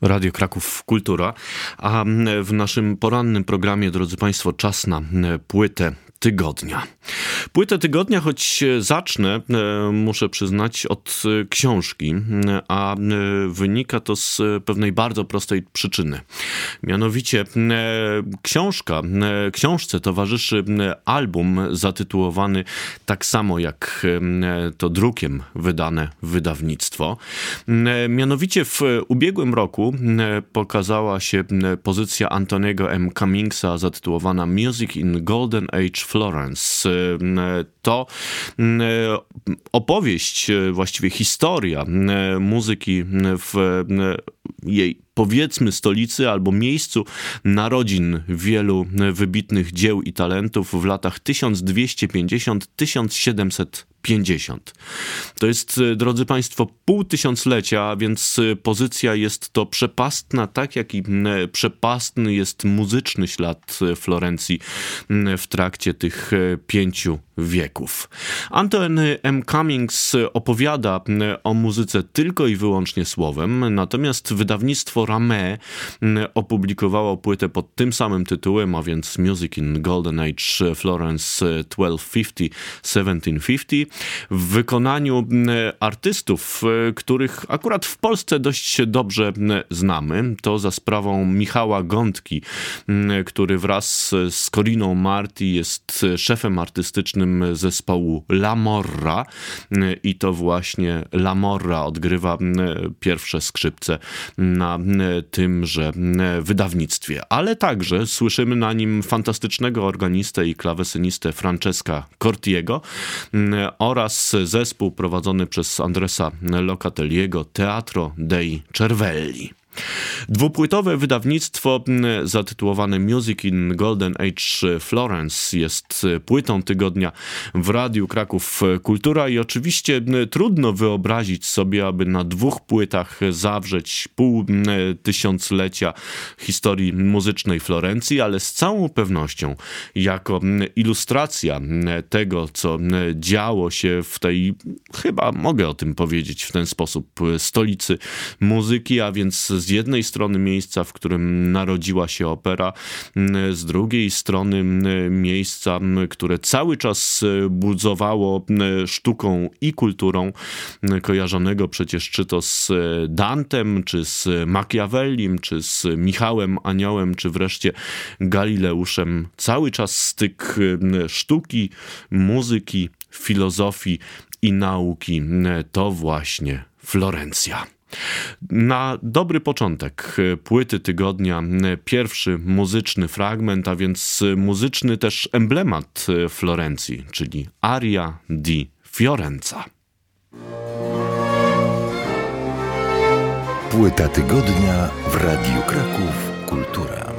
Radio Kraków Kultura, a w naszym porannym programie, drodzy Państwo, czas na płytę tygodnia. Płytę tygodnia, choć zacznę, muszę przyznać, od książki, a wynika to z pewnej bardzo prostej przyczyny. Mianowicie książce towarzyszy album zatytułowany tak samo jak to drukiem wydane wydawnictwo. Mianowicie w ubiegłym roku pokazała się pozycja Antoniego M. Cummingsa zatytułowana Music in Golden Age Florence. To opowieść, właściwie historia muzyki w jej, powiedzmy, stolicy albo miejscu narodzin wielu wybitnych dzieł i talentów w latach 1250-1750. To jest, drodzy Państwo, pół tysiąclecia, więc pozycja jest to przepastna, tak jak i przepastny jest muzyczny ślad Florencji w trakcie tych 5 wieków. Antony M. Cummings opowiada o muzyce tylko i wyłącznie słowem, natomiast wydawnictwo Ramée opublikowało płytę pod tym samym tytułem, a więc Music in Golden Age Florence 1250-1750 w wykonaniu artystów, których akurat w Polsce dość dobrze znamy. To za sprawą Michała Gątki, który wraz z Coriną Marti jest szefem artystycznym zespołu La Morra i to właśnie La Morra odgrywa pierwsze skrzypce na tymże wydawnictwie. Ale także słyszymy na nim fantastycznego organistę i klawesynistę Francesca Cortiego oraz zespół prowadzony przez Andresa Locatelliego Teatro dei Cervelli. Dwupłytowe wydawnictwo zatytułowane Music in Golden Age Florence jest płytą tygodnia w Radiu Kraków Kultura i oczywiście trudno wyobrazić sobie, aby na 2 płytach zawrzeć pół tysiąclecia historii muzycznej Florencji, ale z całą pewnością jako ilustracja tego, co działo się w tej, chyba mogę o tym powiedzieć w ten sposób, stolicy muzyki, a więc z jednej strony miejsca, w którym narodziła się opera, z drugiej strony miejsca, które cały czas budzowało sztuką i kulturą, kojarzonego przecież czy to z Dantem, czy z Machiavellim, czy z Michałem Aniołem, czy wreszcie Galileuszem. Cały czas styk sztuki, muzyki, filozofii i nauki. To właśnie Florencja. Na dobry początek płyty tygodnia pierwszy muzyczny fragment, a więc muzyczny też emblemat Florencji, czyli Aria di Fiorenza. Płyta tygodnia w Radiu Kraków Kultura.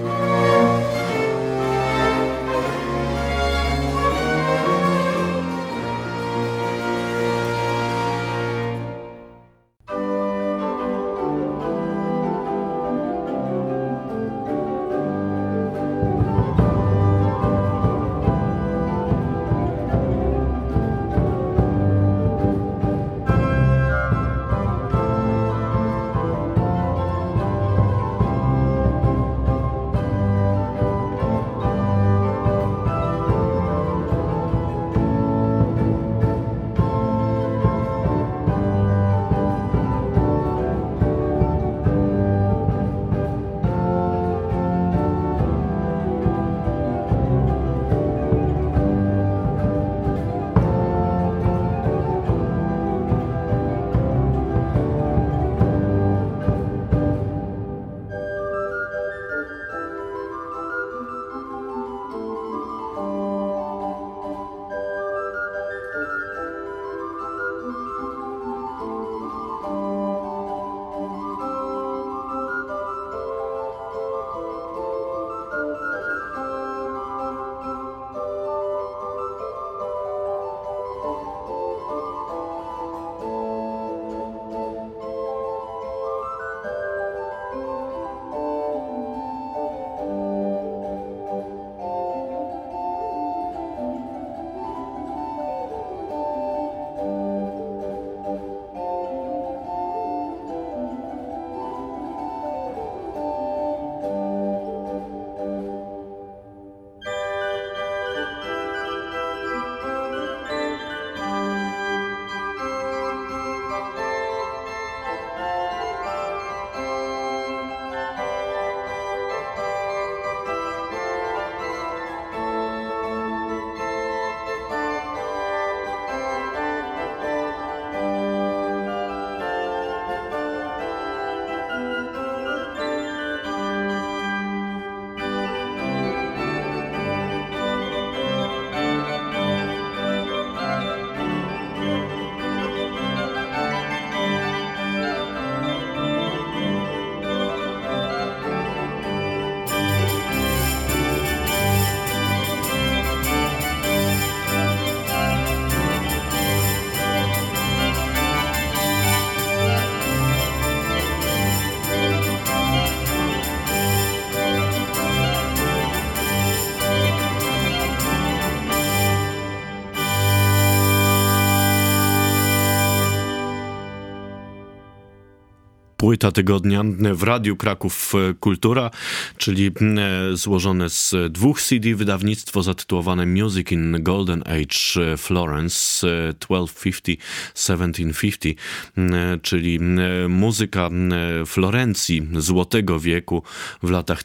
Płyta tygodnia w Radiu Kraków Kultura, czyli złożone z 2 CD wydawnictwo zatytułowane Music in Golden Age Florence 1250-1750, czyli muzyka Florencji Złotego Wieku w latach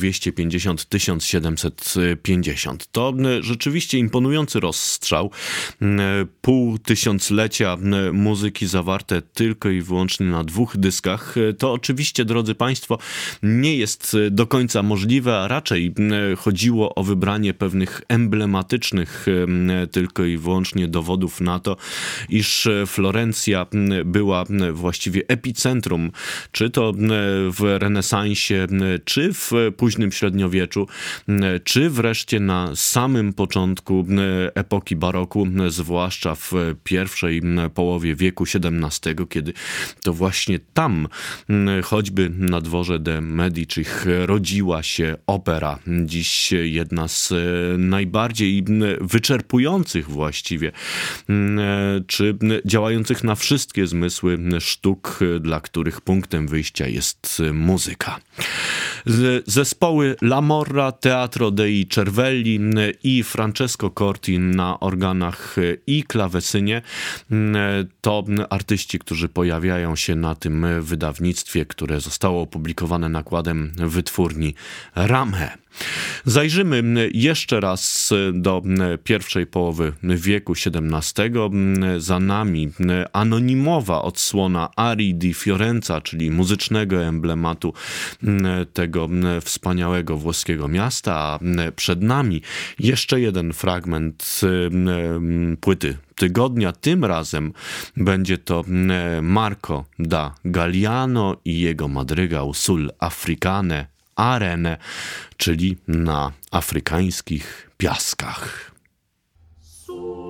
1250-1750. To rzeczywiście imponujący rozstrzał. Pół tysiąclecia muzyki zawarte tylko i wyłącznie na 2 dyskach. To oczywiście, drodzy Państwo, nie jest do końca możliwe, a raczej chodziło o wybranie pewnych emblematycznych tylko i wyłącznie dowodów na to, iż Florencja była właściwie epicentrum, czy to w renesansie, czy w późnym średniowieczu, czy wreszcie na samym początku epoki baroku, zwłaszcza w pierwszej połowie wieku XVII, kiedy to właśnie tam, choćby na dworze de Medicich, rodziła się opera. Dziś jedna z najbardziej wyczerpujących właściwie, czy działających na wszystkie zmysły sztuk, dla których punktem wyjścia jest muzyka. Zespoły La Morra, Teatro dei Cervelli i Francesco Corti na organach i klawesynie to artyści, którzy pojawiają się na tym wydawnictwie, które zostało opublikowane nakładem wytwórni Ramhe. Zajrzymy jeszcze raz do pierwszej połowy wieku XVII. Za nami anonimowa odsłona arii di Fiorenza, czyli muzycznego emblematu tego wspaniałego włoskiego miasta, a przed nami jeszcze jeden fragment płyty tygodnia. Tym razem będzie to Marco da Galliano i jego madrygał Sul Africane Arene, czyli na afrykańskich piaskach.